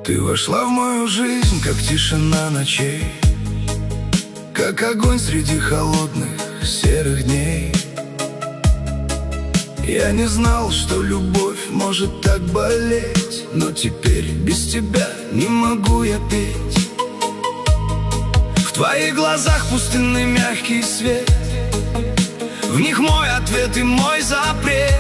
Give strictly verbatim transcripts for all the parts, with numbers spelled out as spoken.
Ты вошла в мою жизнь, как тишина ночей, как огонь среди холодных серых дней. Я не знал, что любовь может так болеть, но теперь без тебя не могу я петь. В твоих глазах пустынный мягкий свет, в них мой ответ и мой запрет.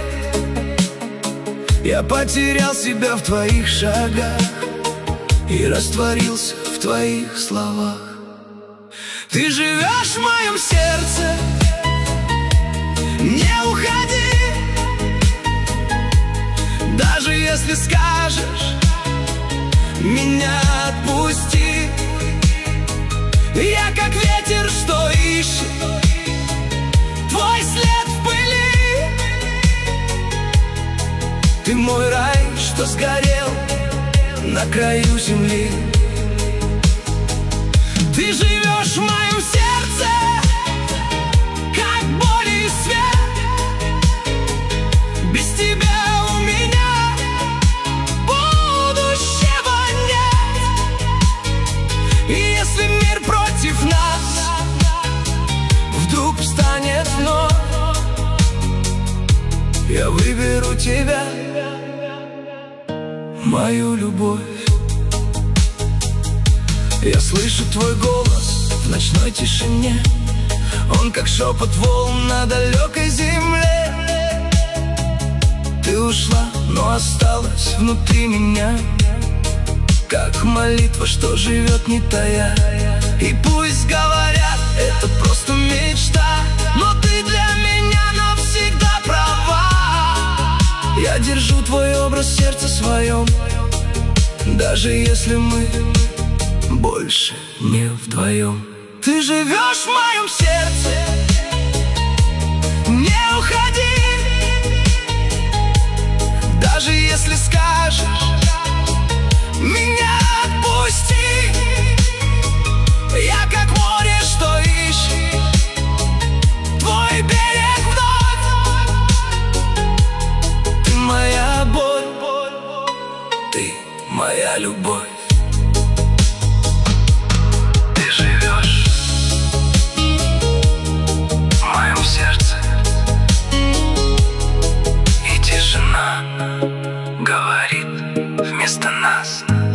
Я потерял себя в твоих шагах и растворился в твоих словах. Ты живешь в моем сердце, не уходи, даже если скажешь меня отпусти. Я как ветер, что ищет твой след в пыли. Ты мой рай, что сгорел на краю земли. Ты живешь в моем сердце, как боль и свет. Без тебя у меня будущего нет. И если мир против нас вдруг встанет вновь, я выберу тебя, мою любовь. Я слышу твой голос в ночной тишине, он как шепот волн на далекой земле. Ты ушла, но осталась внутри меня, как молитва, что живет не тая. И пусть говорят, это просто мечта, но ты для меня навсегда права. Я держу твой образ в сердце своем, даже если мы больше не вдвоем. Ты живешь в моем сердце, не уходи, даже если скажешь меня отпусти. Я как море, что ищет твой берег вновь. Ты моя боль, ты моя любовь. Говорит вместо нас.